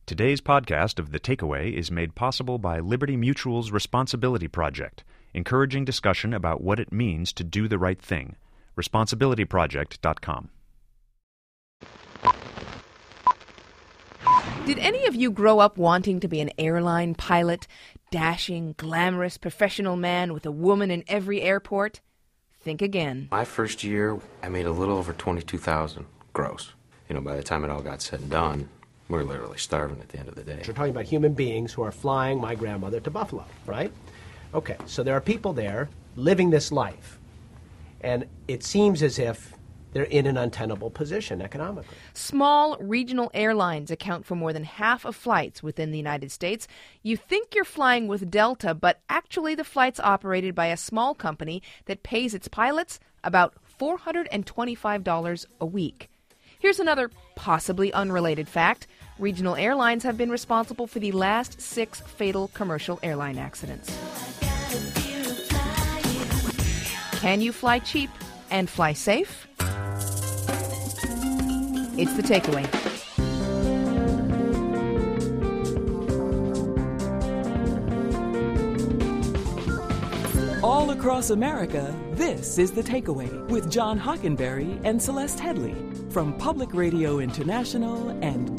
Today's podcast of The Takeaway is made possible by Liberty Mutual's Responsibility Project, encouraging discussion about what it means to do the right thing. Responsibilityproject.com. Did any of you grow up wanting to be an airline pilot? Dashing, glamorous, professional man with a woman in every airport? Think again. My first year, I made a little over $22,000 gross. By the time it all got said and done, we were literally starving at the end of the day. We're talking about human beings who are flying my grandmother to Buffalo, right? Okay, so there are people there living this life, and it seems as if they're in an untenable position economically. Small regional airlines account for more than half of flights within the United States. You think you're flying with Delta, but actually the flight's operated by a small company that pays its pilots about $425 a week. Here's another possibly unrelated fact. Regional airlines have been responsible for the last 6 fatal commercial airline accidents. Can you fly cheap and fly safe? It's The Takeaway. All across America, this is The Takeaway with John Hockenberry and Celeste Headley from Public Radio International and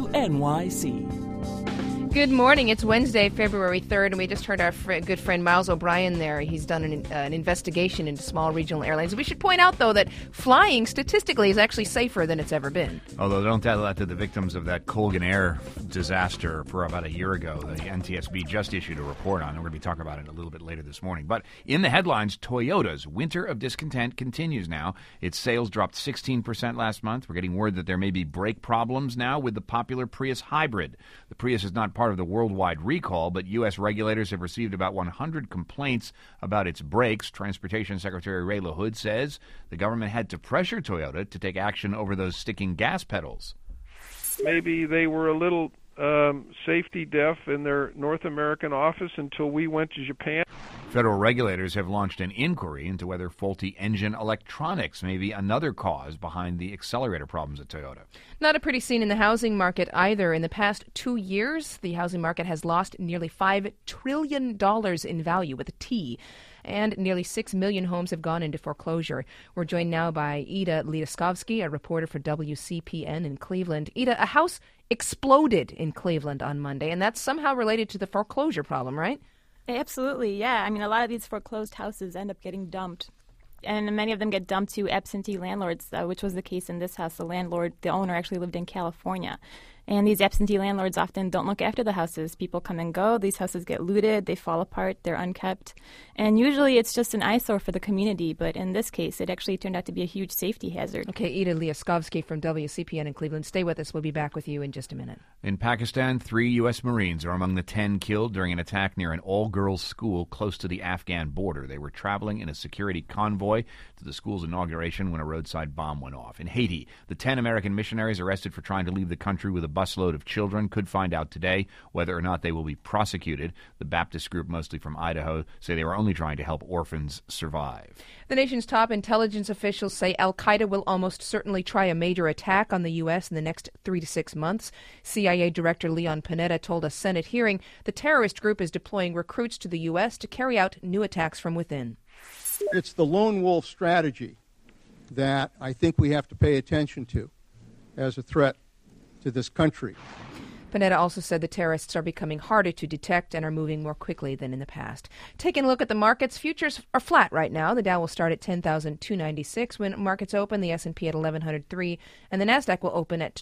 WNYC. Good morning. It's Wednesday, February 3rd, and we just heard our good friend Miles O'Brien there. He's done an investigation into small regional airlines. We should point out, though, that flying statistically is actually safer than it's ever been. Although don't tell that to the victims of that Colgan Air disaster for about a year ago. The NTSB just issued a report on it. We're going to be talking about it a little bit later this morning. But in the headlines, Toyota's winter of discontent continues now. Its sales dropped 16% last month. We're getting word that there may be brake problems now with the popular Prius hybrid. The Prius is not part of the worldwide recall, but U.S. regulators have received about 100 complaints about its brakes. Transportation Secretary Ray LaHood says the government had to pressure Toyota to take action over those sticking gas pedals. Maybe they were a little safety deaf in their North American office until we went to Japan. Federal regulators have launched an inquiry into whether faulty engine electronics may be another cause behind the accelerator problems at Toyota. Not a pretty scene in the housing market either. In the past 2 years, the housing market has lost nearly $5 trillion in value with a T, and nearly 6 million homes have gone into foreclosure. We're joined now by Ida Liaskovsky, a reporter for WCPN in Cleveland. Ida, a house exploded in Cleveland on Monday, and that's somehow related to the foreclosure problem, right? Absolutely, yeah. I mean, a lot of these foreclosed houses end up getting dumped, and many of them get dumped to absentee landlords, which was the case in this house. The owner actually lived in California. And these absentee landlords often don't look after the houses. People come and go. These houses get looted. They fall apart. They're unkept. And usually it's just an eyesore for the community. But in this case, it actually turned out to be a huge safety hazard. Okay, Ida Liaskovsky from WCPN in Cleveland. Stay with us. We'll be back with you in just a minute. In Pakistan, 3 U.S. Marines are among the 10 killed during an attack near an all-girls school close to the Afghan border. They were traveling in a security convoy to the school's inauguration when a roadside bomb went off. In Haiti, the 10 American missionaries arrested for trying to leave the country with a busload of children could find out today whether or not they will be prosecuted. The Baptist group, mostly from Idaho, say they were only trying to help orphans survive. The nation's top intelligence officials say al-Qaeda will almost certainly try a major attack on the U.S. in the next 3 to 6 months. CIA Director Leon Panetta told a Senate hearing the terrorist group is deploying recruits to the U.S. to carry out new attacks from within. It's the lone wolf strategy that I think we have to pay attention to as a threat to this country. Panetta also said the terrorists are becoming harder to detect and are moving more quickly than in the past. Taking a look at the markets, futures are flat right now. The Dow will start at 10,296 when markets open, the S&P at 1103, and the Nasdaq will open at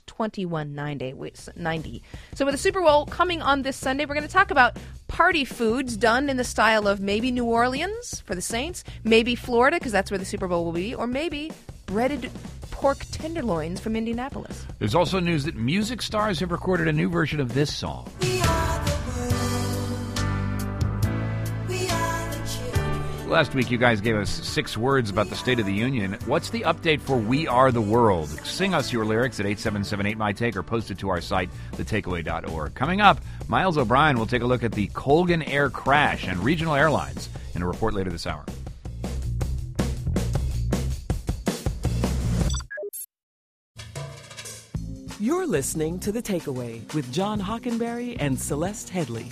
2190. So with the Super Bowl coming on this Sunday, we're going to talk about party foods done in the style of maybe New Orleans for the Saints, maybe Florida because that's where the Super Bowl will be, or maybe breaded pork tenderloins from Indianapolis. There's also news that music stars have recorded a new version of this song. We are the world. We are the children. Last week, you guys gave us 6 words about the State of the Union. What's the update for We Are the World? Sing us your lyrics at 877-8MY-TAKE or post it to our site, thetakeaway.org. Coming up, Miles O'Brien will take a look at the Colgan Air crash and regional airlines in a report later this hour. You're listening to The Takeaway with John Hockenberry and Celeste Headley.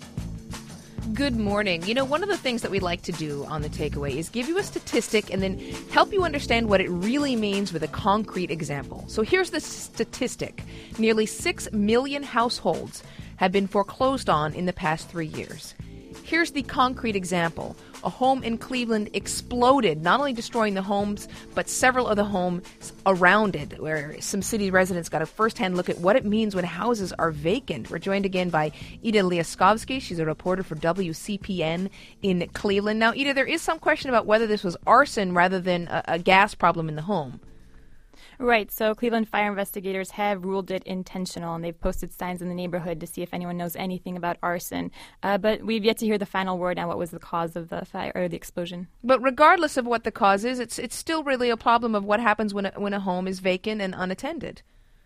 Good morning. You know, one of the things that we like to do on The Takeaway is give you a statistic and then help you understand what it really means with a concrete example. So here's the statistic. Nearly 6 million households have been foreclosed on in the past 3 years. Here's the concrete example. A home in Cleveland exploded, not only destroying the homes, but several of the homes around it, where some city residents got a first-hand look at what it means when houses are vacant. We're joined again by Ida Liaskovsky. She's a reporter for WCPN in Cleveland. Now, Ida, there is some question about whether this was arson rather than a gas problem in the home. Right, so Cleveland fire investigators have ruled it intentional, and they've posted signs in the neighborhood to see if anyone knows anything about arson. But we've yet to hear the final word on what was the cause of the fire or the explosion. But regardless of what the cause is, it's still really a problem of what happens when a home is vacant and unattended.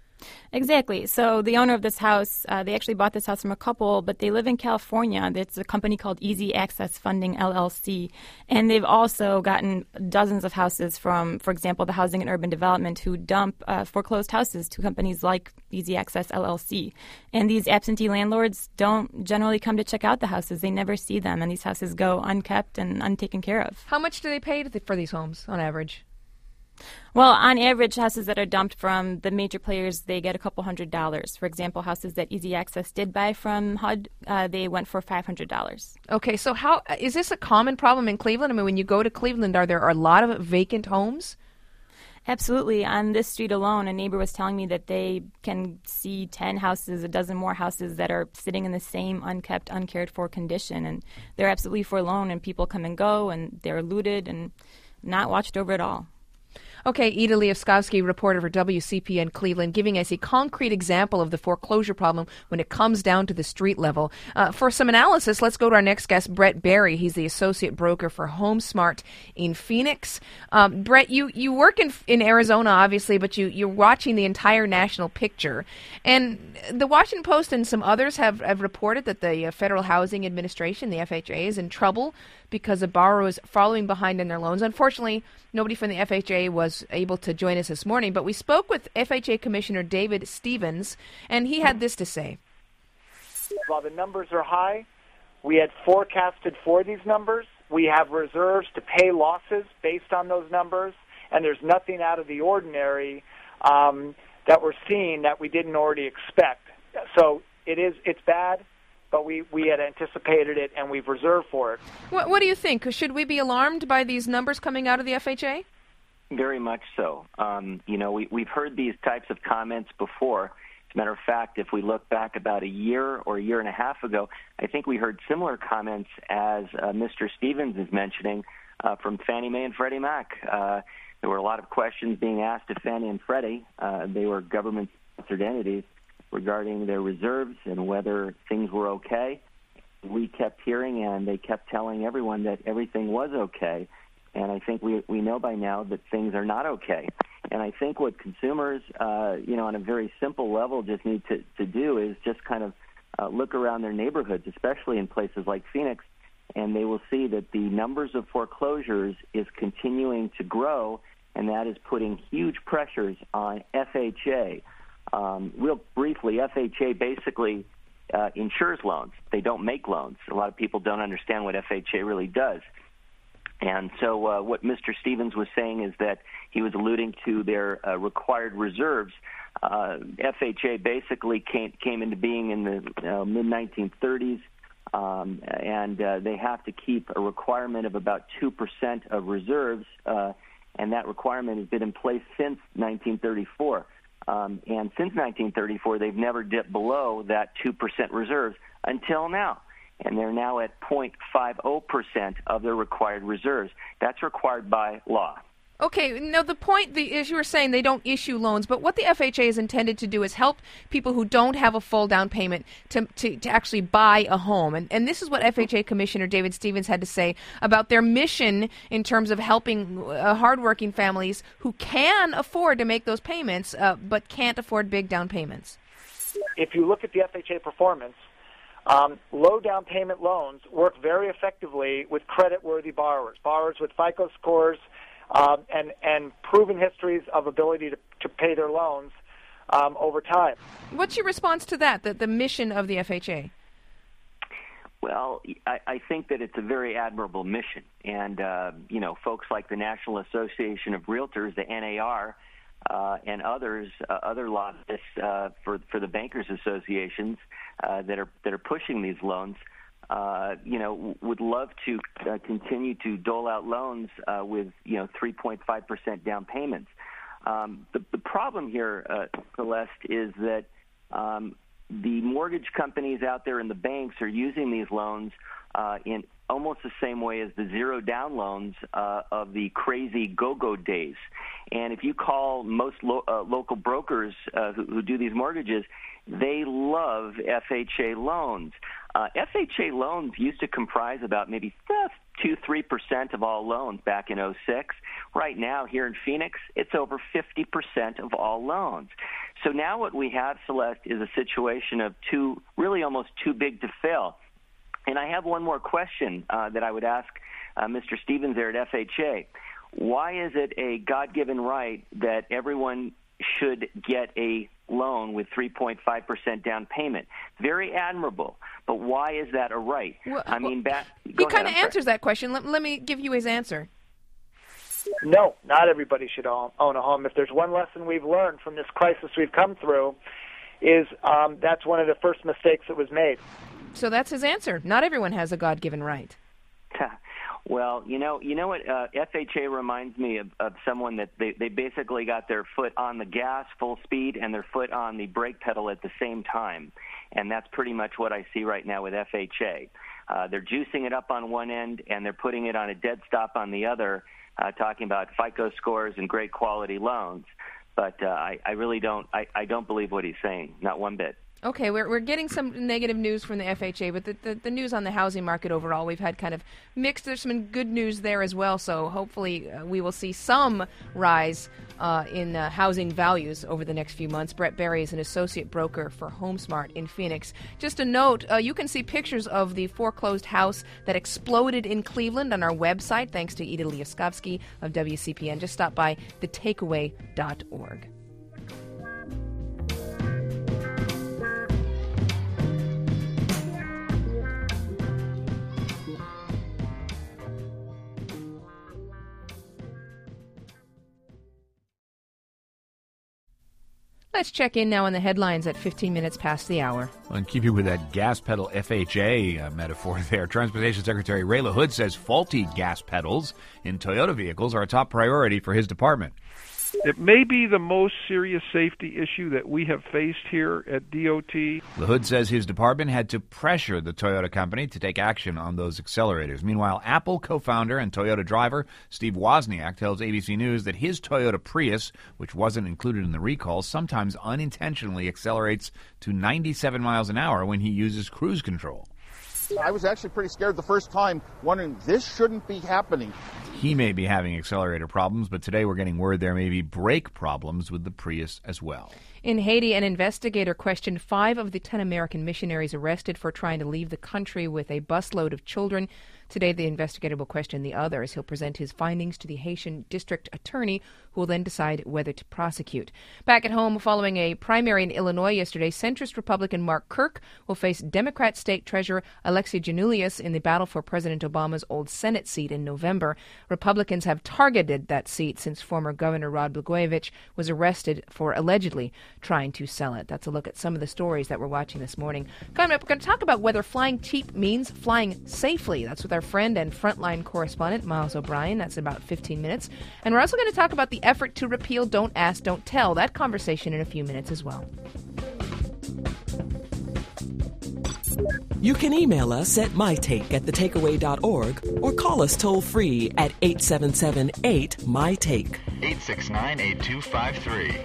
Exactly. So the owner of this house, they actually bought this house from a couple, but they live in California. It's a company called Easy Access Funding, LLC. And they've also gotten dozens of houses from, for example, the Housing and Urban Development, who dump foreclosed houses to companies like Easy Access, LLC. And these absentee landlords don't generally come to check out the houses. They never see them, and these houses go unkept and untaken care of. How much do they pay for these homes on average? Well, on average, houses that are dumped from the major players, they get a couple $100s. For example, houses that Easy Access did buy from HUD, they went for $500. Okay, so how is this a common problem in Cleveland? I mean, when you go to Cleveland, are there a lot of vacant homes? Absolutely. On this street alone, a neighbor was telling me that they can see 10 houses, a dozen more houses that are sitting in the same unkept, uncared for condition. And they're absolutely forlorn, and people come and go, and they're looted and not watched over at all. Okay, Ida Liaskovsky, reporter for WCPN Cleveland, giving us a concrete example of the foreclosure problem when it comes down to the street level. For some analysis, let's go to our next guest, Brett Berry. He's the associate broker for HomeSmart in Phoenix. Brett, you work in Arizona, obviously, but you're watching the entire national picture. And the Washington Post and some others have reported that the Federal Housing Administration, the FHA, is in trouble because of borrowers following behind in their loans. Unfortunately, nobody from the FHA was able to join us this morning, but we spoke with FHA Commissioner David Stevens, and he had this to say. While the numbers are high, we had forecasted for these numbers. We have reserves to pay losses based on those numbers, and there's nothing out of the ordinary that we're seeing that we didn't already expect. So it's bad, but we had anticipated it, and we've reserved for it. What do you think? Should we be alarmed by these numbers coming out of the FHA? Very much so. We've heard these types of comments before. As a matter of fact, if we look back about a year or a year and a half ago, I think we heard similar comments as Mr. Stevens is mentioning from Fannie Mae and Freddie Mac. There were a lot of questions being asked of Fannie and Freddie. They were government-sponsored entities regarding their reserves and whether things were okay. We kept hearing, and they kept telling everyone that everything was okay. And I think we know by now that things are not okay. And I think what consumers, on a very simple level just need to do is just kind of look around their neighborhoods, especially in places like Phoenix, and they will see that the numbers of foreclosures is continuing to grow, and that is putting huge pressures on FHA. Real briefly, FHA basically insures loans. They don't make loans. A lot of people don't understand what FHA really does. And so what Mr. Stevens was saying is that he was alluding to their required reserves. FHA basically came into being in the mid-1930s, and they have to keep a requirement of about 2% of reserves, and that requirement has been in place since 1934. And since 1934, they've never dipped below that 2% reserves until now. And they're now at 0.50% of their required reserves. That's required by law. Okay, now the point, as you were saying, they don't issue loans, but what the FHA is intended to do is help people who don't have a full down payment to actually buy a home. And this is what FHA Commissioner David Stevens had to say about their mission in terms of helping hardworking families who can afford to make those payments but can't afford big down payments. If you look at the FHA performance, low down payment loans work very effectively with credit-worthy borrowers with FICO scores and proven histories of ability to pay their loans. over time. What's your response to that, the mission of the FHA? Well, I think that it's a very admirable mission. And, folks like the National Association of Realtors, the NAR, and others, other lobbyists for the bankers associations that are pushing these loans, would love to continue to dole out loans with 3.5% down payments. The problem here, Celeste, is that the mortgage companies out there and the banks are using these loans in almost the same way as the zero-down loans of the crazy go-go days. And if you call most local brokers who do these mortgages, they love FHA loans. FHA loans used to comprise about maybe 2-3% of all loans back in 2006. Right now, here in Phoenix, it's over 50% of all loans. So now what we have, Celeste, is a situation of almost too big to fail. And I have one more question that I would ask Mr. Stevens there at FHA. Why is it a God-given right that everyone should get a loan with 3.5% down payment? Very admirable, but why is that a right? He kind of answers that question. Let me give you his answer. No, not everybody should own a home. If there's one lesson we've learned from this crisis we've come through, is that's one of the first mistakes that was made. So that's his answer. Not everyone has a God-given right. Well, you know what? FHA reminds me of someone that they basically got their foot on the gas full speed and their foot on the brake pedal at the same time. And that's pretty much what I see right now with FHA. They're juicing it up on one end and they're putting it on a dead stop on the other, talking about FICO scores and great quality loans. But I really don't believe what he's saying, not one bit. Okay, we're getting some negative news from the FHA, but the news on the housing market overall, we've had kind of mixed. There's some good news there as well, so hopefully we will see some rise in housing values over the next few months. Brett Berry is an associate broker for HomeSmart in Phoenix. Just a note, you can see pictures of the foreclosed house that exploded in Cleveland on our website, thanks to Ida Liaskovsky of WCPN. Just stop by thetakeaway.org. Let's check in now on the headlines at 15 minutes past the hour. Well, and keep you with that gas pedal FHA metaphor there. Transportation Secretary Ray LaHood says faulty gas pedals in Toyota vehicles are a top priority for his department. It may be the most serious safety issue that we have faced here at DOT. LaHood says his department had to pressure the Toyota company to take action on those accelerators. Meanwhile, Apple co-founder and Toyota driver Steve Wozniak tells ABC News that his Toyota Prius, which wasn't included in the recall, sometimes unintentionally accelerates to 97 miles an hour when he uses cruise control. I was actually pretty scared the first time, wondering this shouldn't be happening. He may be having accelerator problems, but today we're getting word there may be brake problems with the Prius as well. In Haiti, an investigator questioned 5 of the 10 American missionaries arrested for trying to leave the country with a busload of children. Today, the investigator will question the others. He'll present his findings to the Haitian district attorney, who will then decide whether to prosecute. Back at home, following a primary in Illinois yesterday, centrist Republican Mark Kirk will face Democrat State Treasurer Alexei Janulius in the battle for President Obama's old Senate seat in November. Republicans have targeted that seat since former Governor Rod Blagojevich was arrested for allegedly trying to sell it. That's a look at some of the stories that we're watching this morning. Coming up, we're going to talk about whether flying cheap means flying safely. That's with our friend and frontline correspondent, Miles O'Brien. That's in about 15 minutes. And we're also going to talk about the effort to repeal Don't Ask, Don't Tell. That conversation in a few minutes as well. You can email us at mytake@thetakeaway.org or call us toll-free at 877-8-MY-TAKE. 869-8253.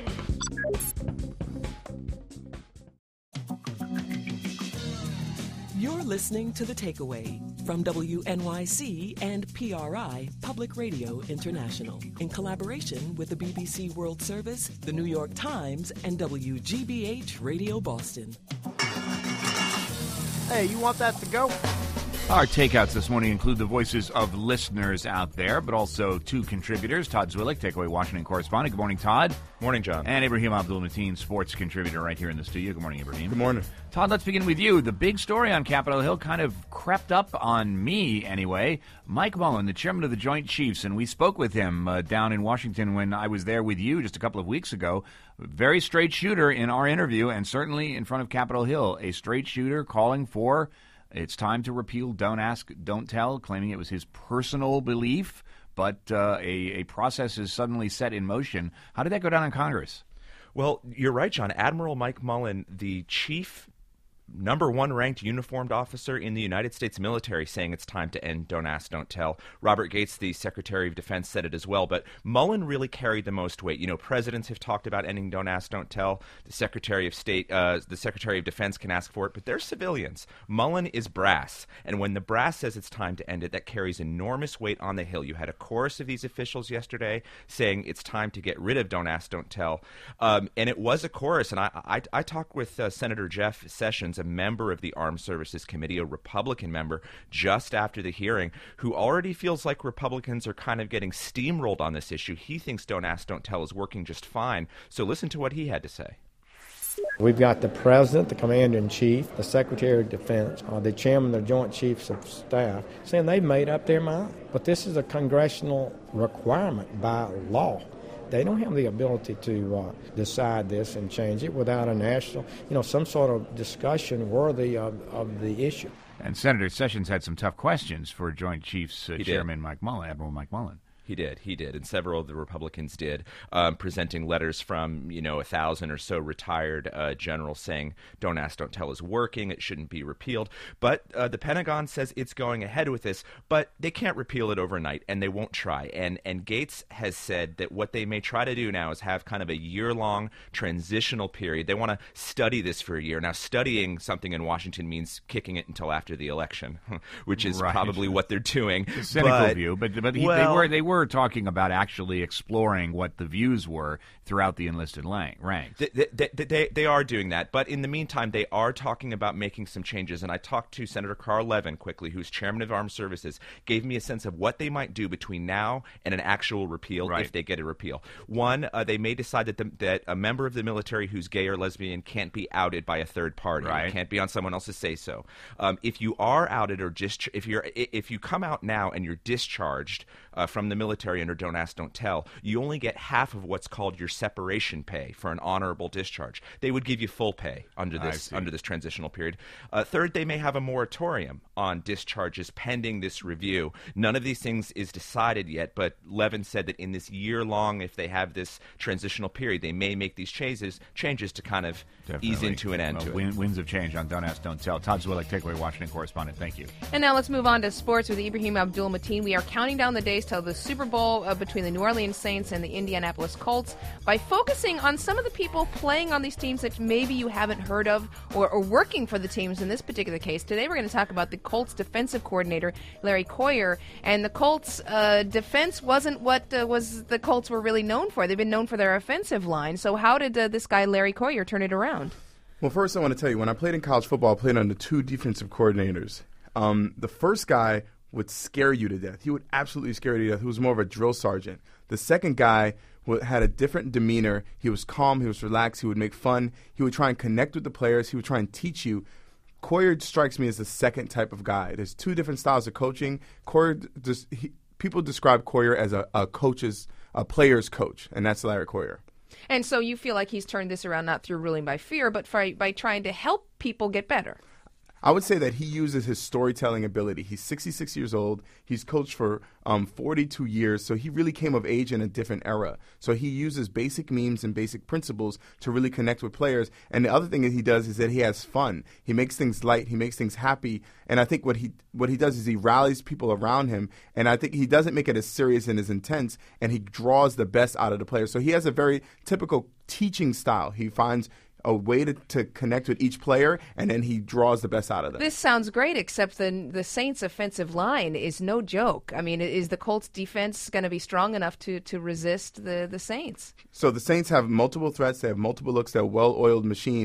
You're listening to The Takeaway from WNYC and PRI, Public Radio International, in collaboration with the BBC World Service, the New York Times, and WGBH Radio Boston. Hey, you want that to go? Our takeouts this morning include the voices of listeners out there, but also two contributors. Todd Zwillich, Takeaway Washington correspondent. Good morning, Todd. Morning, John. And Ibrahim Abdul-Mateen, sports contributor right here in the studio. Good morning, Ibrahim. Good morning. Todd, let's begin with you. The big story on Capitol Hill kind of crept up on me anyway. Mike Mullen, the chairman of the Joint Chiefs, and we spoke with him down in Washington when I was there with you just a couple of weeks ago. Very straight shooter in our interview, and certainly in front of Capitol Hill. A straight shooter calling for it's time to repeal Don't Ask, Don't Tell, claiming it was his personal belief, but a process is suddenly set in motion. How did that go down in Congress? Well, you're right, John. Admiral Mike Mullen, the chief number one ranked uniformed officer in the United States military, saying it's time to end Don't Ask, Don't Tell. Robert Gates, the Secretary of Defense, said it as well, but Mullen really carried the most weight. You know, presidents have talked about ending Don't Ask, Don't Tell. The Secretary of State, the Secretary of Defense can ask for it, but they're civilians. Mullen is brass, and when the brass says it's time to end it, that carries enormous weight on the Hill. You had a chorus of these officials yesterday saying it's time to get rid of Don't Ask, Don't Tell, and it was a chorus, and I talked with Senator Jeff Sessions, a member of the Armed Services Committee, a Republican member, just after the hearing, who already feels like Republicans are kind of getting steamrolled on this issue. He thinks Don't Ask, Don't Tell is working just fine. So listen to what he had to say. We've got the President, the Commander-in-Chief, the Secretary of Defense, the Chairman of the Joint Chiefs of Staff, saying they've made up their mind. But this is a congressional requirement by law. They don't have the ability to decide this and change it without a national, some sort of discussion worthy of the issue. And Senator Sessions had some tough questions for Joint Chiefs Chairman Mike Mullen, Admiral Mike Mullen. He did, and several of the Republicans did, presenting letters from, 1,000 or so retired generals saying Don't Ask, Don't Tell is working, it shouldn't be repealed. But the Pentagon says it's going ahead with this, but they can't repeal it overnight, and they won't try. And Gates has said that what they may try to do now is have kind of a year-long transitional period. They want to study this for a year. Now, studying something in Washington means kicking it until after the election, which is probably what they're doing. A cynical view, but they were talking about actually exploring what the views were throughout the enlisted ranks. They are doing that, but in the meantime, they are talking about making some changes. And I talked to Senator Carl Levin quickly, who's chairman of Armed Services, gave me a sense of what they might do between now and an actual repeal, if they get a repeal. One, they may decide that a member of the military who's gay or lesbian can't be outed by a third party. It can't be on someone else's say-so. If you are outed or if you come out now and you're discharged from the military under Don't Ask, Don't Tell, you only get half of what's called your separation pay for an honorable discharge. They would give you full pay under this transitional period. Third, they may have a moratorium on discharges pending this review. None of these things is decided yet, but Levin said that in this year-long, if they have this transitional period, they may make these changes to kind of ease into an end to it. Winds of change on Don't Ask, Don't Tell. Todd Zwillich, Takeaway Washington correspondent. Thank you. And now let's move on to sports with Ibrahim Abdul-Mateen. We are counting down the days till the Super Bowl between the New Orleans Saints and the Indianapolis Colts by focusing on some of the people playing on these teams that maybe you haven't heard of or working for the teams in this particular case. Today we're going to talk about the Colts defensive coordinator, Larry Coyer, and the Colts defense wasn't what the Colts were really known for. They've been known for their offensive line. So how did this guy, Larry Coyer, turn it around? Well, first I want to tell you, when I played in college football, I played under two defensive coordinators. The first guy would scare you to death. He would absolutely scare you to death. He was more of a drill sergeant. The second guy had a different demeanor. He was calm. He was relaxed. He would make fun. He would try and connect with the players. He would try and teach you. Coyer strikes me as the second type of guy. There's two different styles of coaching. People describe Coyer as a player's coach, and that's Larry Coyer. And so you feel like he's turned this around not through ruling by fear, but by trying to help people get better. I would say that he uses his storytelling ability. He's 66 years old. He's coached for 42 years, so he really came of age in a different era. So he uses basic memes and basic principles to really connect with players. And the other thing that he does is that he has fun. He makes things light. He makes things happy. And I think what he does is he rallies people around him. And I think he doesn't make it as serious and as intense, and he draws the best out of the players. So he has a very typical teaching style. He finds a way to connect with each player, and then he draws the best out of them. This sounds great, except the Saints' offensive line is no joke. I mean, is the Colts' defense going to be strong enough to resist the Saints? So the Saints have multiple threats. They have multiple looks. They're a well-oiled machine.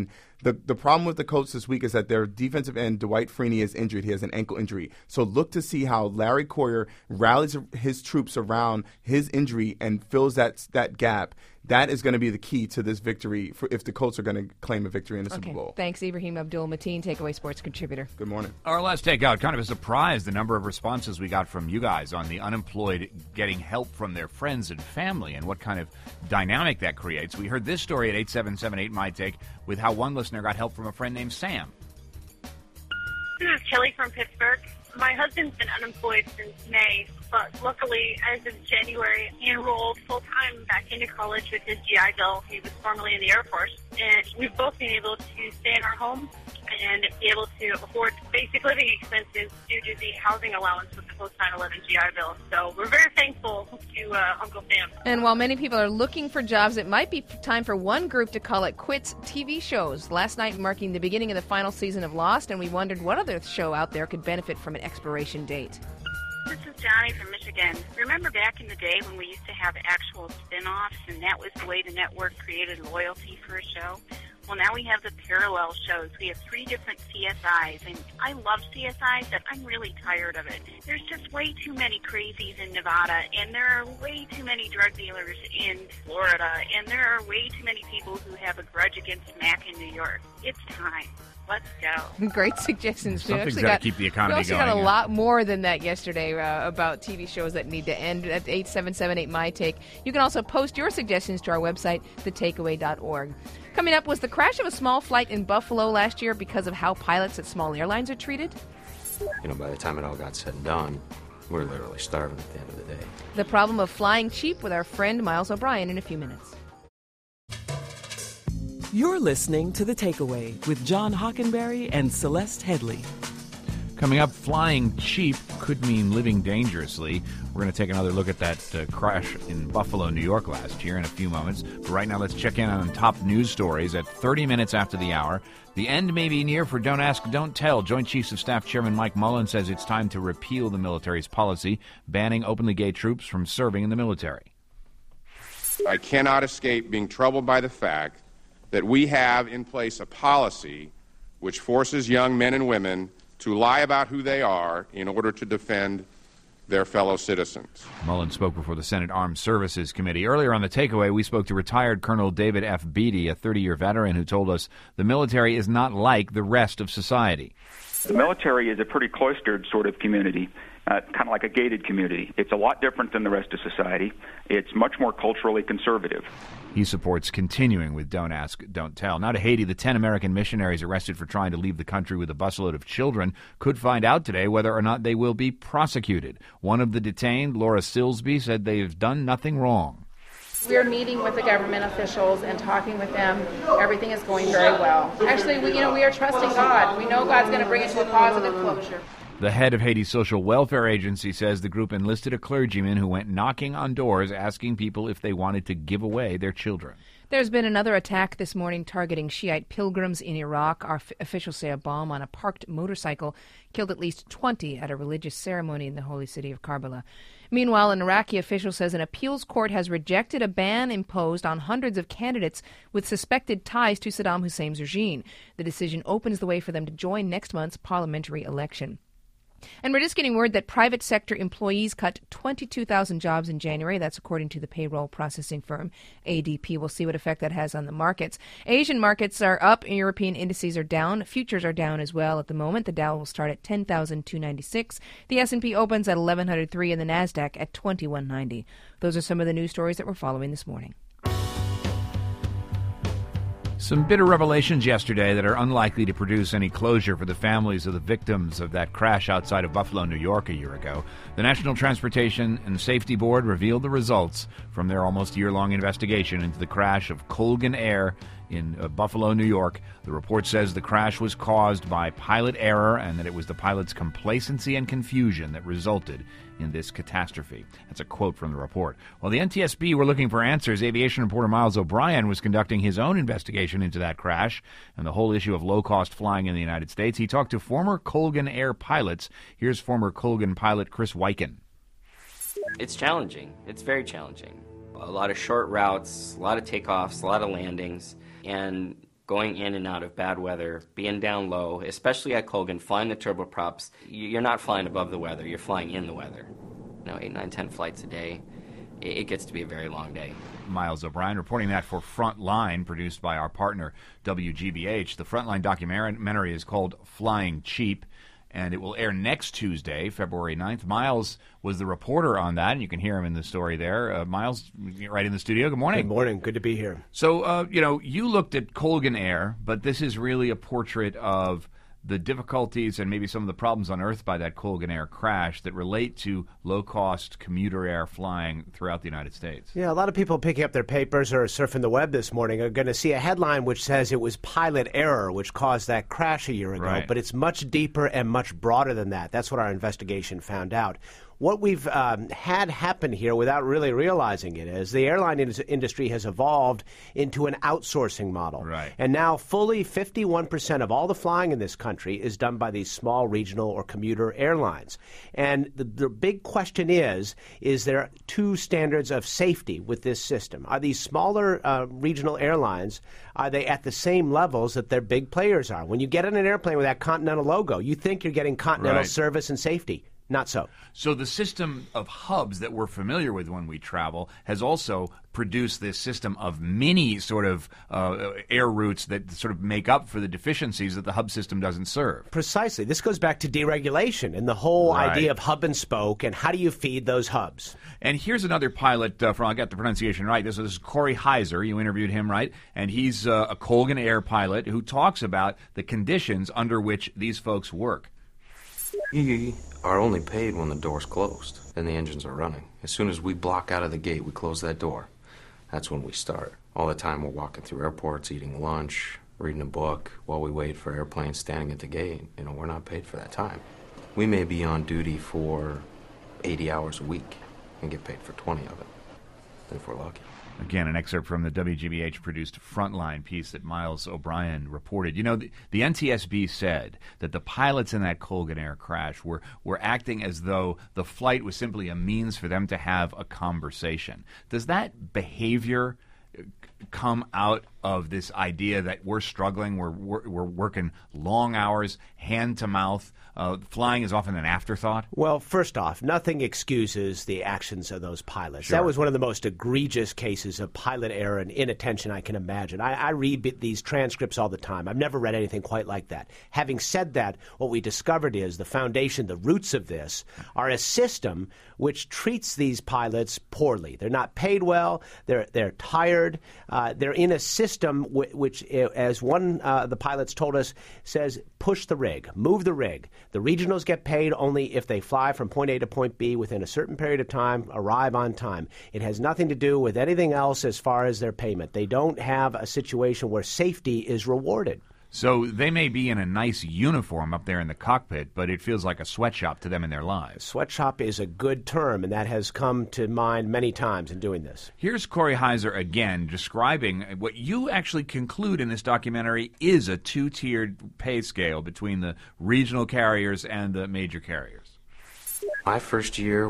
The problem with the Colts this week is that their defensive end, Dwight Freeney, is injured. He has an ankle injury. So look to see how Larry Coyer rallies his troops around his injury and fills that gap. That is going to be the key to this victory if the Colts are going to claim a victory in the Super Bowl. Thanks, Ibrahim Abdul-Mateen, Takeaway Sports contributor. Good morning. Our last takeout, kind of a surprise, the number of responses we got from you guys on the unemployed getting help from their friends and family and what kind of dynamic that creates. We heard this story at 8778-MY-TAKE with how one listener got help from a friend named Sam. This is Kelly from Pittsburgh. My husband's been unemployed since May, but luckily, as of January, he enrolled full-time back into college with his GI Bill. He was formerly in the Air Force, and we've both been able to stay in our home and be able to afford basic living expenses due to the housing allowance with the post-9/11 GI Bill. So we're very thankful to Uncle Sam. And while many people are looking for jobs, it might be time for one group to call it quits TV shows. Last night marking the beginning of the final season of Lost, and we wondered what other show out there could benefit from an expiration date. This is Johnny from Michigan. Remember back in the day when we used to have actual spin-offs, and that was the way the network created loyalty for a show? Well, now we have the parallel shows. We have 3 different CSIs, and I love CSIs, but I'm really tired of it. There's just way too many crazies in Nevada, and there are way too many drug dealers in Florida, and there are way too many people who have a grudge against Mac in New York. It's time. Let's go. Great suggestions. Something's got to keep the economy going. We going. also got a lot more than that yesterday about TV shows that need to end at 8778-MY-TAKE. You can also post your suggestions to our website, thetakeaway.org. Coming up, was the crash of a small flight in Buffalo last year because of how pilots at small airlines are treated? By the time it all got said and done, we were literally starving at the end of the day. The problem of flying cheap with our friend Miles O'Brien in a few minutes. You're listening to The Takeaway with John Hockenberry and Celeste Headley. Coming up, flying cheap could mean living dangerously. We're going to take another look at that crash in Buffalo, New York last year in a few moments. But right now, let's check in on top news stories at 30 minutes after the hour. The end may be near for Don't Ask, Don't Tell. Joint Chiefs of Staff Chairman Mike Mullen says it's time to repeal the military's policy banning openly gay troops from serving in the military. I cannot escape being troubled by the fact that we have in place a policy which forces young men and women to lie about who they are in order to defend their fellow citizens. Mullen spoke before the Senate Armed Services Committee. Earlier on The Takeaway, we spoke to retired Colonel David F. Beatty, a 30-year veteran who told us the military is not like the rest of society. The military is a pretty cloistered sort of community, kind of like a gated community. It's a lot different than the rest of society. It's much more culturally conservative. He supports continuing with Don't Ask, Don't Tell. Now to Haiti, the 10 American missionaries arrested for trying to leave the country with a busload of children could find out today whether or not they will be prosecuted. One of the detained, Laura Silsby, said they've done nothing wrong. We're meeting with the government officials and talking with them. Everything is going very well. Actually, we are trusting God. We know God's going to bring it to a positive closure. The head of Haiti's social welfare agency says the group enlisted a clergyman who went knocking on doors asking people if they wanted to give away their children. There's been another attack this morning targeting Shiite pilgrims in Iraq. Our officials say a bomb on a parked motorcycle killed at least 20 at a religious ceremony in the holy city of Karbala. Meanwhile, an Iraqi official says an appeals court has rejected a ban imposed on hundreds of candidates with suspected ties to Saddam Hussein's regime. The decision opens the way for them to join next month's parliamentary election. And we're just getting word that private sector employees cut 22,000 jobs in January. That's according to the payroll processing firm ADP. We'll see what effect that has on the markets. Asian markets are up. European indices are down. Futures are down as well at the moment. The Dow will start at 10,296. The S&P opens at 1,103 and the NASDAQ at 2,190. Those are some of the news stories that we're following this morning. Some bitter revelations yesterday that are unlikely to produce any closure for the families of the victims of that crash outside of Buffalo, New York a year ago. The National Transportation and Safety Board revealed the results from their almost year-long investigation into the crash of Colgan Air in Buffalo, New York. The report says the crash was caused by pilot error and that it was the pilot's complacency and confusion that resulted in this catastrophe. That's a quote from the report. While the NTSB were looking for answers, aviation reporter Miles O'Brien was conducting his own investigation into that crash and the whole issue of low-cost flying in the United States. He talked to former Colgan Air pilots. Here's former Colgan pilot Chris Weichen. It's challenging. It's very challenging. A lot of short routes, a lot of takeoffs, a lot of landings, and going in and out of bad weather, being down low, especially at Colgan, flying the turboprops, you're not flying above the weather, you're flying in the weather. 8, 9, 10 flights a day. It gets to be a very long day. Miles O'Brien reporting that for Frontline, produced by our partner WGBH. The Frontline documentary is called Flying Cheap, and it will air next Tuesday, February 9th. Miles was the reporter on that, and you can hear him in the story there. Miles, right in the studio. Good morning. Good morning. Good to be here. So, you looked at Colgan Air, but this is really a portrait of the difficulties and maybe some of the problems unearthed by that Colgan Air crash that relate to low-cost commuter air flying throughout the United States. Yeah, a lot of people picking up their papers or surfing the web this morning are going to see a headline which says it was pilot error which caused that crash a year ago, Right. But it's much deeper and much broader than that. That's what our investigation found out. What we've had happen here without really realizing it is the airline industry has evolved into an outsourcing model. Right. And now fully 51% of all the flying in this country is done by these small regional or commuter airlines. And the big question is there two standards of safety with this system? Are these smaller regional airlines, are they at the same levels that their big players are? When you get on an airplane with that Continental logo, you think you're getting Continental Right. service and safety. Not so. So the system of hubs that we're familiar with when we travel has also produced this system of mini sort of air routes that sort of make up for the deficiencies that the hub system doesn't serve. Precisely. This goes back to deregulation and the whole Right. idea of hub and spoke and how do you feed those hubs. And here's another pilot from, I got the pronunciation right, this is Corey Heiser. You interviewed him, right? And he's a Colgan Air pilot who talks about the conditions under which these folks work. You are only paid when the door's closed and the engines are running. As soon as we block out of the gate, we close that door. That's when we start. All the time we're walking through airports, eating lunch, reading a book, while we wait for airplanes standing at the gate. We're not paid for that time. We may be on duty for 80 hours a week and get paid for 20 of it, if we're lucky. Again, an excerpt from the WGBH-produced Frontline piece that Miles O'Brien reported. The NTSB said that the pilots in that Colgan Air crash were acting as though the flight was simply a means for them to have a conversation. Does that behavior come out of this idea that we're struggling, we're working long hours, hand to mouth, flying is often an afterthought? Well, first off, nothing excuses the actions of those pilots. Sure. That was one of the most egregious cases of pilot error and inattention I can imagine. I read these transcripts all the time. I've never read anything quite like that. Having said that, what we discovered is the foundation, the roots of this, are a system which treats these pilots poorly. They're not paid well. They're tired. They're in a system which, as one the pilots told us, says push the rig, move the rig. The regionals get paid only if they fly from point A to point B within a certain period of time, arrive on time. It has nothing to do with anything else as far as their payment. They don't have a situation where safety is rewarded. So they may be in a nice uniform up there in the cockpit, but it feels like a sweatshop to them in their lives. Sweatshop is a good term, and that has come to mind many times in doing this. Here's Corey Heiser again describing what you actually conclude in this documentary is a two-tiered pay scale between the regional carriers and the major carriers. My first year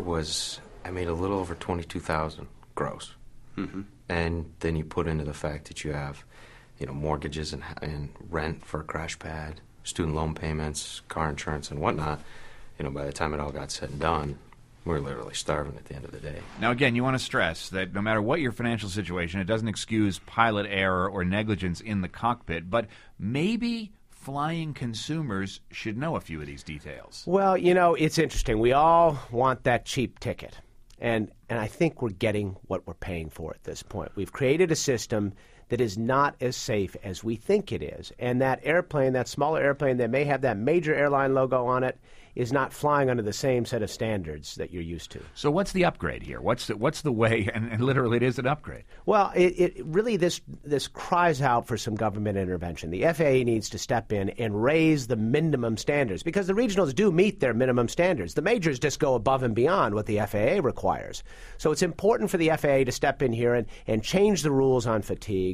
I made a little over $22,000 gross. Mm-hmm. And then you put into the fact that you have mortgages and rent for a crash pad, student loan payments, car insurance, and whatnot. By the time it all got said and done, we were literally starving at the end of the day. Now, again, you want to stress that no matter what your financial situation, it doesn't excuse pilot error or negligence in the cockpit, but maybe flying consumers should know a few of these details. Well, it's interesting. We all want that cheap ticket. And I think we're getting what we're paying for at this point. We've created a system that is not as safe as we think it is. And that airplane, that smaller airplane that may have that major airline logo on it, is not flying under the same set of standards that you're used to. So what's the upgrade here? What's the way, and literally it is an upgrade? Well, it really, this cries out for some government intervention. The FAA needs to step in and raise the minimum standards, because the regionals do meet their minimum standards. The majors just go above and beyond what the FAA requires. So it's important for the FAA to step in here and change the rules on fatigue,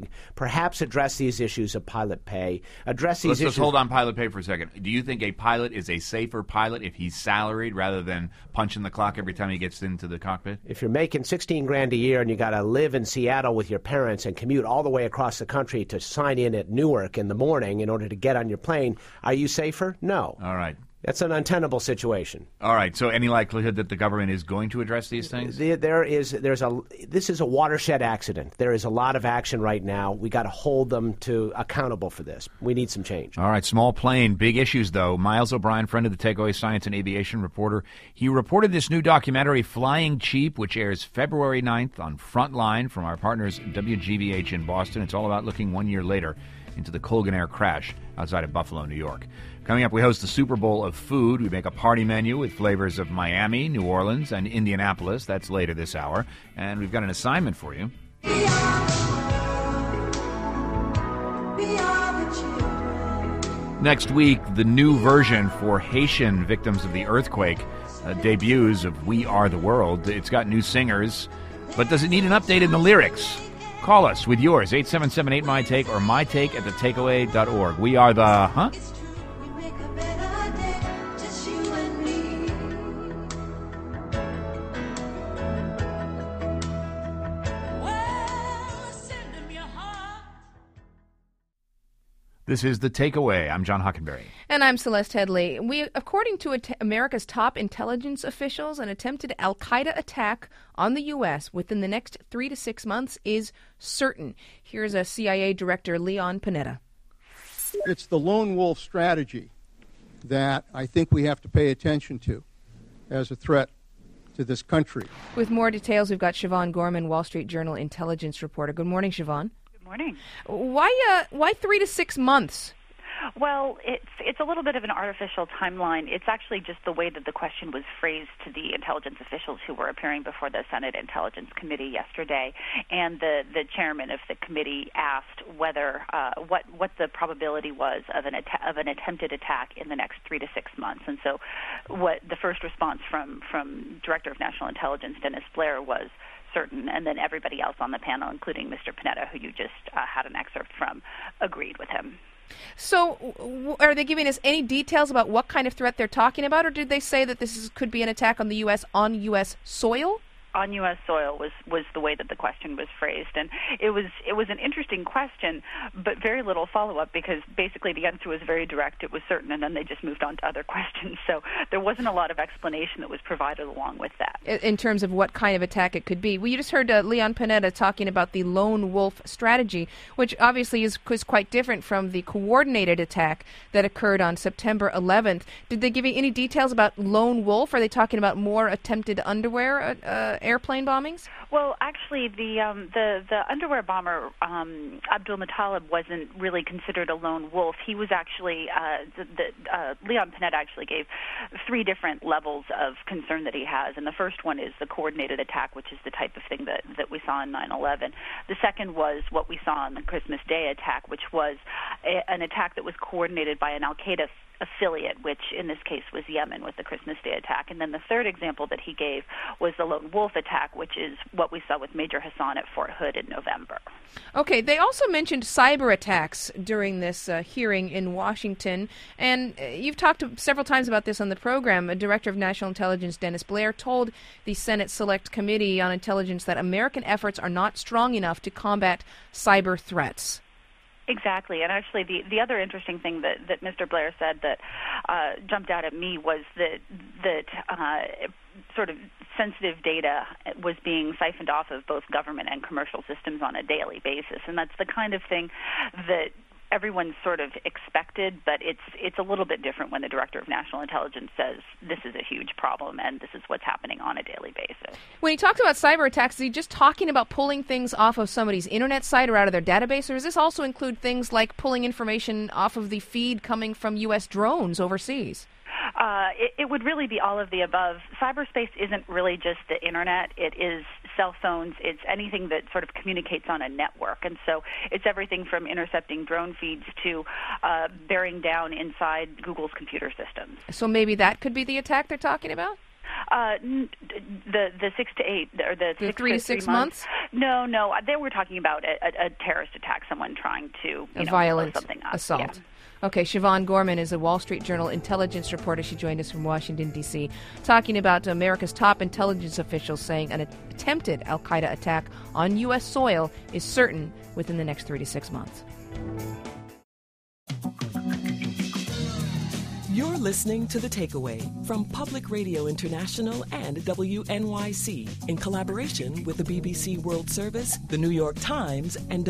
Perhaps address these issues of pilot pay. Address these Let's issues. just hold on pilot pay for a second. Do you think a pilot is a safer pilot if he's salaried rather than punching the clock every time he gets into the cockpit? If you're making $16,000 a year and you got to live in Seattle with your parents and commute all the way across the country to sign in at Newark in the morning in order to get on your plane, are you safer? No. All right. That's an untenable situation. All right. So any likelihood that the government is going to address these things? This is a watershed accident. There is a lot of action right now. We got to hold them accountable for this. We need some change. All right. Small plane, big issues, though. Miles O'Brien, friend of the Takeaway Science and Aviation reporter. He reported this new documentary, Flying Cheap, which airs February 9th on Frontline from our partners WGBH in Boston. It's all about looking 1 year later into the Colgan Air crash outside of Buffalo, New York. Coming up, we host the Super Bowl of food. We make a party menu with flavors of Miami, New Orleans, and Indianapolis. That's later this hour. And we've got an assignment for you. Next week, the new version for Haitian victims of the earthquake debuts of We Are the World. It's got new singers, but does it need an update in the lyrics? Call us with yours, 877-8MyTake or mytake@thetakeaway.org. We are the, This is The Takeaway. I'm John Hockenberry. And I'm Celeste Headley. According to America's top intelligence officials, an attempted al-Qaeda attack on the U.S. within the next 3 to 6 months is certain. Here's a CIA Director, Leon Panetta. It's the lone wolf strategy that I think we have to pay attention to as a threat to this country. With more details, we've got Siobhan Gorman, Wall Street Journal intelligence reporter. Good morning, Siobhan. Morning. Why 3 to 6 months? Well, it's a little bit of an artificial timeline. It's actually just the way that the question was phrased to the intelligence officials who were appearing before the Senate Intelligence Committee yesterday, and the chairman of the committee asked whether what the probability was of an attempted attack in the next 3 to 6 months. And so, what the first response from Director of National Intelligence Dennis Blair was certain, and then everybody else on the panel, including Mr. Panetta, who you just had an excerpt from, agreed with him. So are they giving us any details about what kind of threat they're talking about, or did they say that this could be an attack on the U.S. on U.S. soil? On U.S. soil was the way that the question was phrased, and it was an interesting question, but very little follow-up, because basically the answer was very direct. It was certain, and then they just moved on to other questions. So there wasn't a lot of explanation that was provided along with that. In terms of what kind of attack it could be. Well, you just heard Leon Panetta talking about the lone wolf strategy, which obviously is quite different from the coordinated attack that occurred on September 11th. Did they give you any details about lone wolf? Are they talking about more attempted underwear airplane bombings? Well, actually, the underwear bomber Abdul Muttalib wasn't really considered a lone wolf. He was actually Leon Panetta actually gave 3 different levels of concern that he has, and the first one is the coordinated attack, which is the type of thing that we saw in 9/11. The second was what we saw on the Christmas Day attack, which was an attack that was coordinated by an al-Qaeda affiliate, which in this case was Yemen with the Christmas Day attack. And then the third example that he gave was the lone wolf attack, which is what we saw with Major Hassan at Fort Hood in November. Okay, they also mentioned cyber attacks during this hearing in Washington, and you've talked several times about this on the program. Director of National Intelligence Dennis Blair told the Senate Select Committee on Intelligence that American efforts are not strong enough to combat cyber threats. Exactly, and actually the other interesting thing that Mr. Blair said that jumped out at me was that sort of sensitive data was being siphoned off of both government and commercial systems on a daily basis, and that's the kind of thing that everyone sort of expected, but it's a little bit different when the Director of National Intelligence says this is a huge problem and this is what's happening on a daily basis. When he talks about cyber attacks, is he just talking about pulling things off of somebody's internet site or out of their database, or does this also include things like pulling information off of the feed coming from U.S. drones overseas? It would really be all of the above. Cyberspace isn't really just the internet. It is cell phones. It's anything that sort of communicates on a network. And so it's everything from intercepting drone feeds to bearing down inside Google's computer systems. So maybe that could be the attack they're talking about? The 6 to 8 or the 6 3 to 6 months. No, they were talking about a terrorist attack, someone trying to violent blow something up. assault. Yeah. Okay, Siobhan Gorman is a Wall Street Journal intelligence reporter. She joined us from Washington, D.C., talking about America's top intelligence officials saying an attempted al-Qaeda attack on U.S. soil is certain within the next 3 to 6 months. You're listening to The Takeaway from Public Radio International and WNYC in collaboration with the BBC World Service, the New York Times, and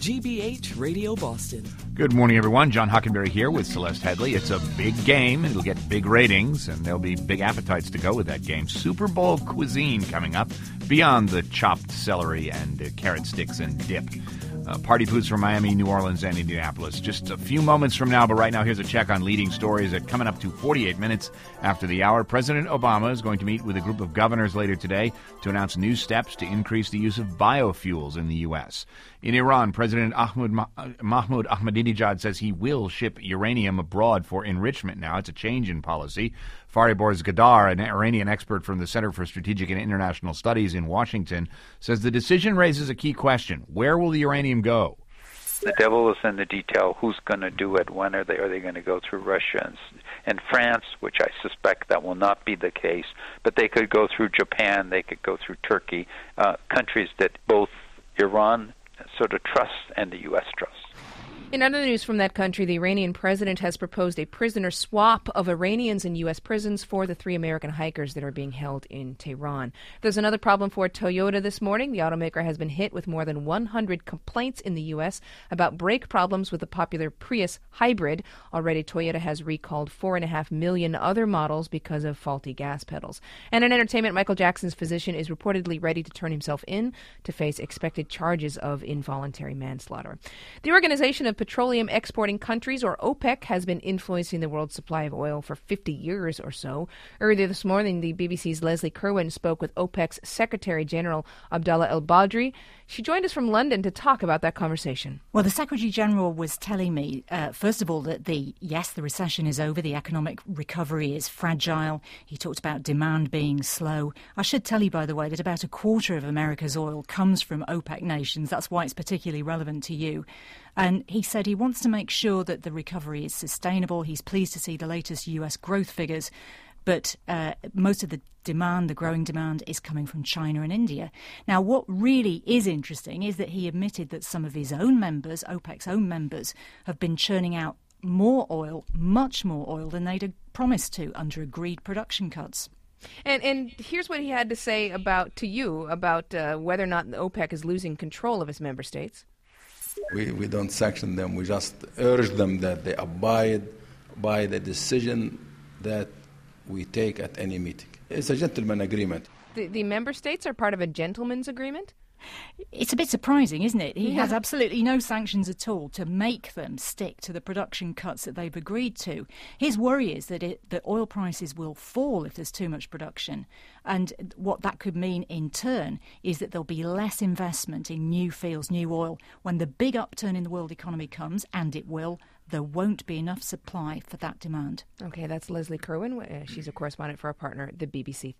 WGBH Radio Boston. Good morning, everyone. John Hockenberry here with Celeste Headley. It's a big game. It'll get big ratings, and there'll be big appetites to go with that game. Super Bowl cuisine coming up beyond the chopped celery and carrot sticks and dip. Party foods from Miami, New Orleans, and Indianapolis. Just a few moments from now, but right now, here's a check on leading stories at coming up to 48 minutes after the hour. President Obama is going to meet with a group of governors later today to announce new steps to increase the use of biofuels in the U.S. In Iran, President Mahmoud Ahmadinejad says he will ship uranium abroad for enrichment now. It's a change in policy. Fariborz Gadar, an Iranian expert from the Center for Strategic and International Studies in Washington, says the decision raises a key question. Where will the uranium go? The devil is in the detail. Who's going to do it? When are they going to go through Russia and France, which I suspect that will not be the case, but they could go through Japan, they could go through Turkey, countries that both Iran sort of trusts and the U.S. trusts. In other news from that country, the Iranian president has proposed a prisoner swap of Iranians in U.S. prisons for the 3 American hikers that are being held in Tehran. There's another problem for Toyota this morning. The automaker has been hit with more than 100 complaints in the U.S. about brake problems with the popular Prius hybrid. Already, Toyota has recalled 4.5 million other models because of faulty gas pedals. And in entertainment, Michael Jackson's physician is reportedly ready to turn himself in to face expected charges of involuntary manslaughter. The Organization of Petroleum Exporting Countries, or OPEC, has been influencing the world's supply of oil for 50 years or so. Earlier this morning, the BBC's Leslie Kerwin spoke with OPEC's Secretary General Abdallah El Badri. She joined us from London to talk about that conversation. Well, the Secretary General was telling me, first of all, that the recession is over, the economic recovery is fragile. He talked about demand being slow. I should tell you, by the way, that about a quarter of America's oil comes from OPEC nations. That's why it's particularly relevant to you. And he said he wants to make sure that the recovery is sustainable. He's pleased to see the latest US growth figures. But most of the demand, the growing demand, is coming from China and India. Now, what really is interesting is that he admitted that some of his own members, OPEC's own members, have been churning out more oil, much more oil than they'd promised to under agreed production cuts. And here's what he had to say about whether or not OPEC is losing control of its member states. We don't sanction them. We just urge them that they abide by the decision that we take at any meeting. It's a gentleman agreement. The member states are part of a gentleman's agreement? It's a bit surprising, isn't it? He has absolutely no sanctions at all to make them stick to the production cuts that they've agreed to. His worry is that oil prices will fall if there's too much production. And what that could mean in turn is that there'll be less investment in new fields, new oil. When the big upturn in the world economy comes, and it will, there won't be enough supply for that demand. Okay, that's Leslie Kerwin. She's a correspondent for our partner, the BBC.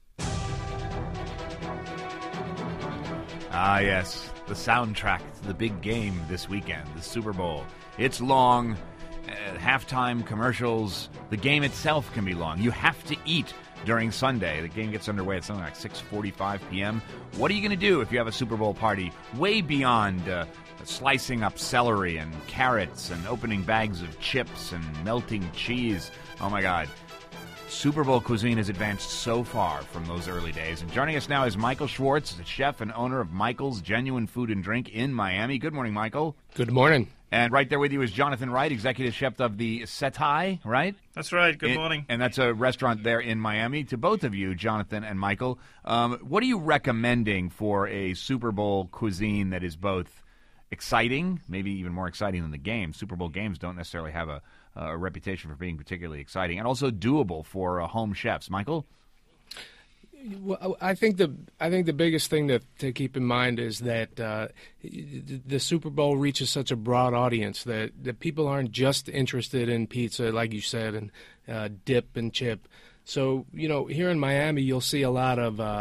Ah, yes, the soundtrack to the big game this weekend, the Super Bowl. It's long, halftime commercials. The game itself can be long. You have to eat during Sunday. The game gets underway at something like 6:45 p.m. What are you going to do if you have a Super Bowl party way beyond slicing up celery and carrots and opening bags of chips and melting cheese? Oh, my God. Super Bowl cuisine has advanced so far from those early days. And joining us now is Michael Schwartz, the chef and owner of Michael's Genuine Food and Drink in Miami. Good morning, Michael. Good morning. And right there with you is Jonathan Wright, executive chef of the Setai, right? That's right. Good morning. And that's a restaurant there in Miami. To both of you, Jonathan and Michael, what are you recommending for a Super Bowl cuisine that is both exciting, maybe even more exciting than the game? Super Bowl games don't necessarily have a reputation for being particularly exciting, and also doable for home chefs. Michael? Well, I think the biggest thing to keep in mind is that the Super Bowl reaches such a broad audience that people aren't just interested in pizza, like you said, and dip and chip. So, here in Miami, you'll see a lot of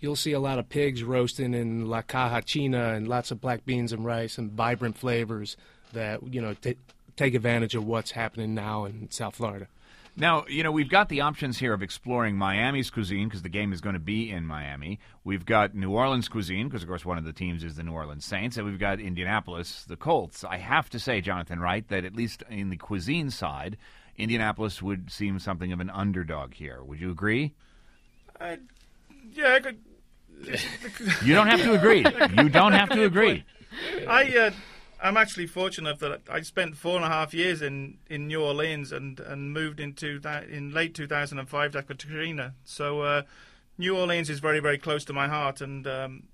you'll see a lot of pigs roasting in La Caja China and lots of black beans and rice and vibrant flavors that, take advantage of what's happening now in South Florida. Now, we've got the options here of exploring Miami's cuisine because the game is going to be in Miami. We've got New Orleans cuisine because, of course, one of the teams is the New Orleans Saints. And we've got Indianapolis, the Colts. I have to say, Jonathan Wright, that at least in the cuisine side, Indianapolis would seem something of an underdog here. Would you agree? Yeah, I could. You don't have to agree. You don't have to agree. I'm actually fortunate that I spent 4.5 years in New Orleans and moved into that in late 2005 after Katrina. So New Orleans is very, very close to my heart, and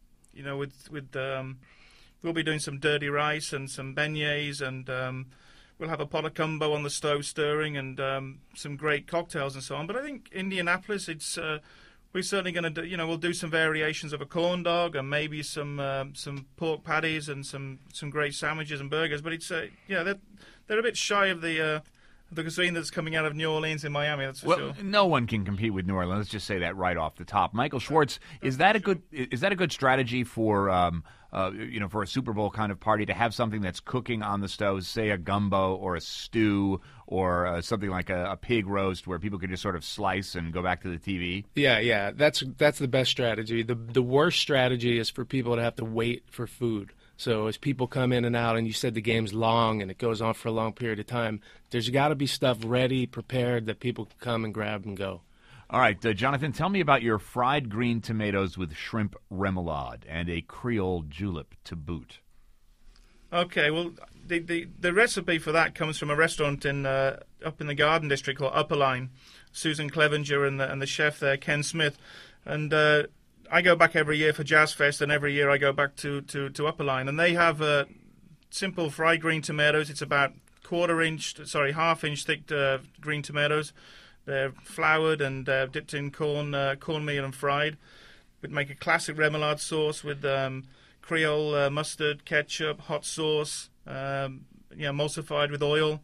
we'll be doing some dirty rice and some beignets, and we'll have a pot of gumbo on the stove stirring, and some great cocktails and so on. But I think Indianapolis, we're certainly going to do, we'll do some variations of a corn dog and maybe some pork patties and some great sandwiches and burgers. But it's they're a bit shy of the cuisine that's coming out of New Orleans and Miami. That's for sure. No one can compete with New Orleans. Let's just say that right off the top. Michael Schwartz, is that a good strategy for for a Super Bowl kind of party to have something that's cooking on the stove, say a gumbo or a stew or something like a pig roast where people can just sort of slice and go back to the TV? Yeah, that's the best strategy. The worst strategy is for people to have to wait for food. So as people come in and out, and you said the game's long and it goes on for a long period of time, there's got to be stuff ready, prepared, that people can come and grab and go. All right, Jonathan, tell me about your fried green tomatoes with shrimp remoulade and a Creole julep to boot. Okay, well, the recipe for that comes from a restaurant up in the Garden District called Upper Line. Susan Clevenger and the chef there, Ken Smith, and I go back every year for Jazz Fest, and every year I go back to Upper Line, and they have simple fried green tomatoes. It's about half-inch thick green tomatoes. They're floured and dipped in cornmeal and fried. We'd make a classic remoulade sauce with Creole mustard, ketchup, hot sauce, emulsified with oil,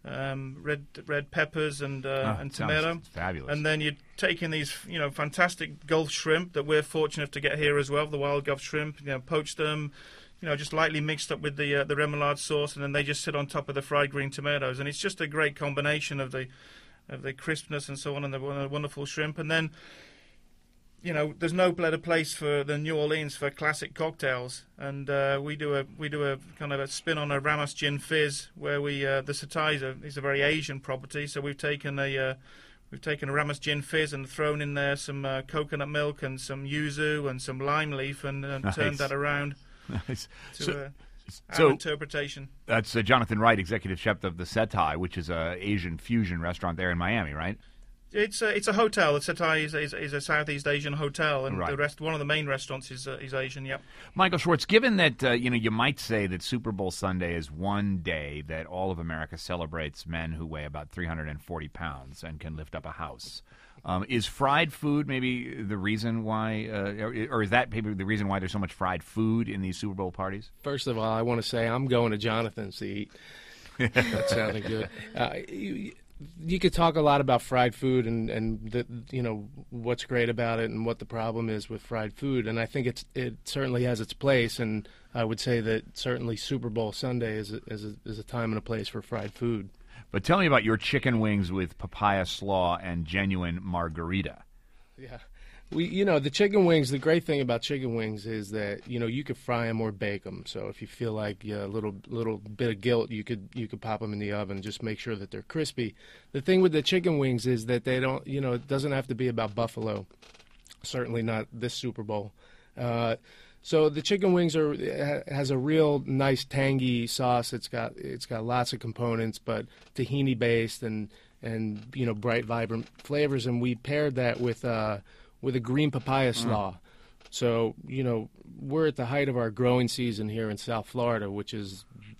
red peppers and tomato. Fabulous. And then you're taking these fantastic Gulf shrimp that we're fortunate to get here as well, the wild Gulf shrimp. Poach them, just lightly mixed up with the remoulade sauce, and then they just sit on top of the fried green tomatoes, and it's just a great combination of the crispness and so on, and the wonderful shrimp. And then there's no better place than New Orleans for classic cocktails, and we do a kind of a spin on a Ramos Gin Fizz, where the Satai is a very Asian property. So we've taken a Ramos Gin Fizz and thrown in there some coconut milk and some yuzu and some lime leaf, and Nice. turned that around Nice. to our interpretation. That's Jonathan Wright, executive chef of the Satai, which is an Asian fusion restaurant there in Miami, right? It's a hotel. The Satai is a Southeast Asian hotel, and Right. the rest, one of the main restaurants is Asian. Yep. Michael Schwartz, given that you might say that Super Bowl Sunday is one day that all of America celebrates men who weigh about 340 pounds and can lift up a house, is fried food maybe the reason why, or is that maybe the reason why there's so much fried food in these Super Bowl parties? First of all, I want to say I'm going to Jonathan's to eat. That sounded good. You could talk a lot about fried food and what's great about it and what the problem is with fried food, and I think it certainly has its place, and I would say that certainly Super Bowl Sunday is a time and a place for fried food. But tell me about your chicken wings with papaya slaw and genuine margarita. Yeah. The chicken wings, the great thing about chicken wings is that, you could fry them or bake them. So if you feel like a little bit of guilt, you could pop them in the oven. Just make sure that they're crispy. The thing with the chicken wings is that they don't, it doesn't have to be about buffalo. Certainly not this Super Bowl. So the chicken wings has a real nice tangy sauce. It's got lots of components, but tahini based and bright, vibrant flavors. And we paired that with a green papaya slaw. So, we're at the height of our growing season here in South Florida, which is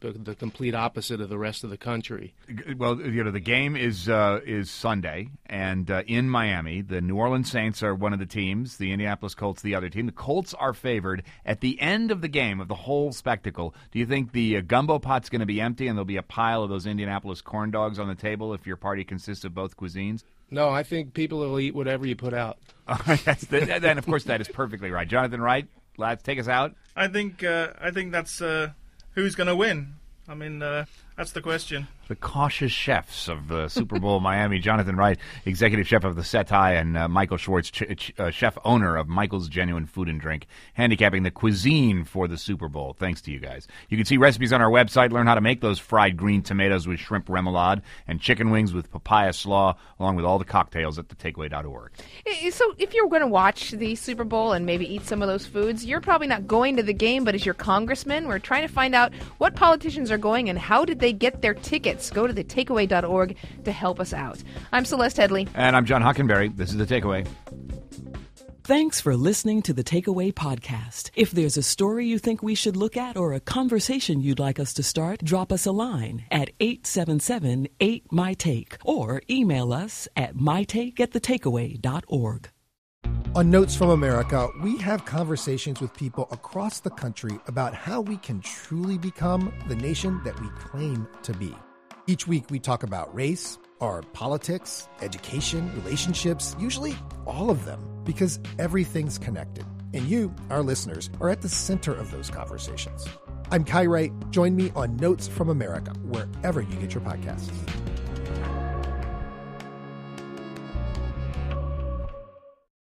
the complete opposite of the rest of the country. Well, the game is Sunday, and in Miami, the New Orleans Saints are one of the teams, the Indianapolis Colts the other team. The Colts are favored. At the end of the game, of the whole spectacle, do you think the gumbo pot's going to be empty and there'll be a pile of those Indianapolis corn dogs on the table if your party consists of both cuisines? No, I think people will eat whatever you put out. And, of course, that is perfectly right. Jonathan Wright, lads, take us out. I think that's who's going to win. I mean, that's the question. The cautious chefs of the Super Bowl Miami, Jonathan Wright, executive chef of the Setai, and Michael Schwartz, chef owner of Michael's Genuine Food and Drink, handicapping the cuisine for the Super Bowl. Thanks to you guys. You can see recipes on our website, learn how to make those fried green tomatoes with shrimp remoulade and chicken wings with papaya slaw, along with all the cocktails at thetakeaway.org. So if you're going to watch the Super Bowl and maybe eat some of those foods, you're probably not going to the game, but as your congressman, we're trying to find out what politicians are going and how did they get their tickets. Go to thetakeaway.org to help us out. I'm Celeste Headley. And I'm John Hockenberry. This is The Takeaway. Thanks for listening to the Takeaway Podcast. If there's a story you think we should look at or a conversation you'd like us to start, drop us a line at 877-8MY-TAKE or email us at mytake@thetakeaway.org. On Notes from America, we have conversations with people across the country about how we can truly become the nation that we claim to be. Each week we talk about race, our politics, education, relationships, usually all of them, because everything's connected. And you, our listeners, are at the center of those conversations. I'm Kai Wright. Join me on Notes from America, wherever you get your podcasts.